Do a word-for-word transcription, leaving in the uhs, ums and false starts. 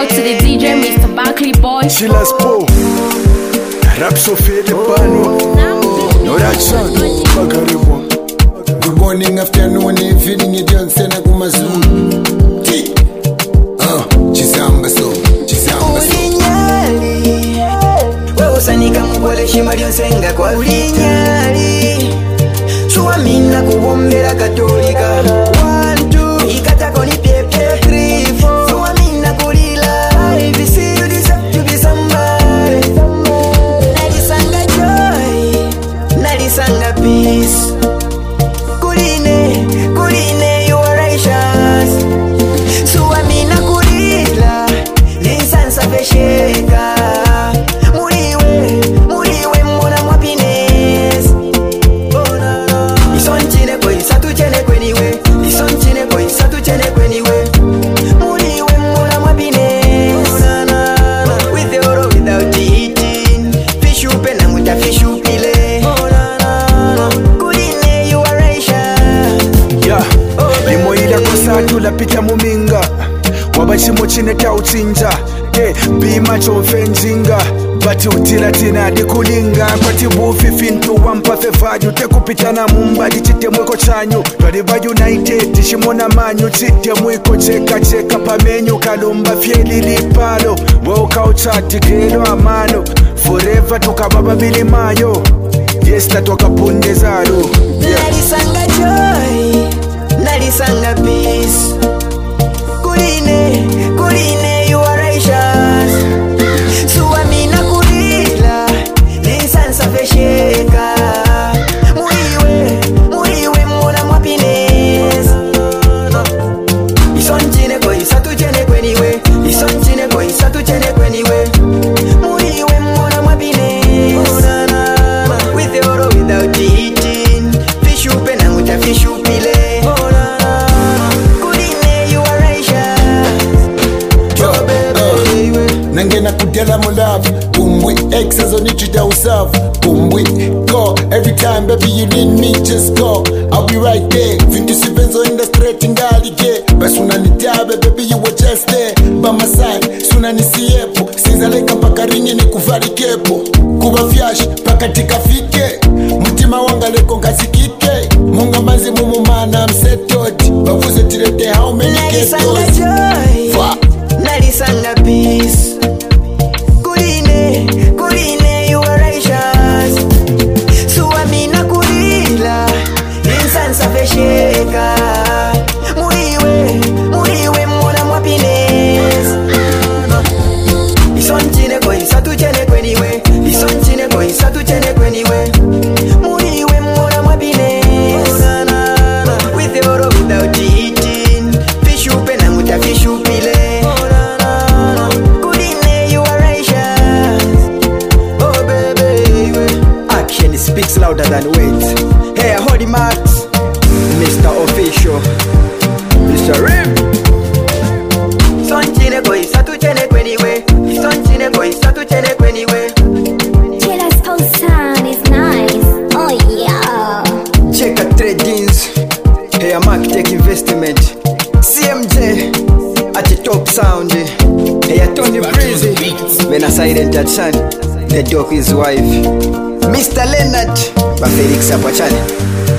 out to the D J, Mister Barkley Boy. Chilla's Po. Rap Sophie de Pano. No that song. Good morning, afternoon, evening, you don't send a Gumazoon. Uh, Chisamba so, Chisamba so. Ulinyali, wewe usanika mkwale shimario senga kwa ulinyali. Suamina kubombera katolika. One, two, ikatako ni pepe. Three, four, suamina kulila. If you see you deserve to be somebody. Nalisanga joy, nalisanga peace. Kuline, kuline, you are righteous. Suamina kulila, lisansa fesheka. Muriwe, muriwe mwana mwapines. Lison chine koi, satu chene kweniwe. Lison chine koi, satu chene kweniwe. Muriwe mwana mwapines. With or without eating. Fish upe na muta fish upile. Kuline, you are righteous. Yeah, limoila kusatu la pita muminga. Wabachimo chine ka utsinja. Ke bima chofenjinga. Bati utila tina di kulinga. Kwati bufi fintu wampa fefaju. Te kupita na mumba di chite mwiko chanyu. Twaliva United shimona manyu. Chite mwiko cheka cheka pamenyu. Kalumba fieli lipalo. Woka uchati kelo amano. Forever tukababa bili mayo. Yes na toka punde zaro. Nalisanga joy, nalisanga peace. Kuline, kuline, you are righteous. Suamina kulila, lisansa fesheka. Muriwe, muriwe mwana mwapines. Lison chine koi, satu chene kweniwe. Lison chine koi, satu chene kweniwe. Muriwe mwana mwapines. With or without eating. Fish upe na muta fish upile. Kuline, you are righteous. Oh, baby. Nangena kudela mo love. Pumbwi, exes on it to yourself. Pumbwi, go. Every time, baby, you need me, just go. I'll be right there. Fintu sivenzo in the straight in Galige. But suna nitabe, baby, you were just there. By my side, suna nisiepo. Sinza leka mpaka ringi ni kuvari kepo. Kuba fyash, paka tika fike. Mutima wanga leko ngasikike. Munga manzi mumumana msetoti. Bavuze tirete how many Nalisanga ketos. joy, nalisanga peace. Kuline, kuline, you are righteous. Suamina kulila, lisansa fesheka. Muriwe, muriwe mwana mwapines. Lison chine koi, satu chene kweniwe. Lison chine koi, satu chene kweniwe. Muriwe mwana mwapines. With or without eating. Fish upe na muta fish upile. Kuline, you are righteous. Oh baby, action speaks louder than words. Hey, hold the marks, Mister Official, Mister Rim. Son chine koi, satu chene kweniwe. Son chine koi, satu chene kweniwe. Chilla's Po sound is nice. Oh yeah. Check a Tradings. Hey, a Mark Tech Investment. C M J at the top sound. Hey, a Tony Breezy. When a silent at son, the dog his wife. Mister Leonard, by Felix Apachane.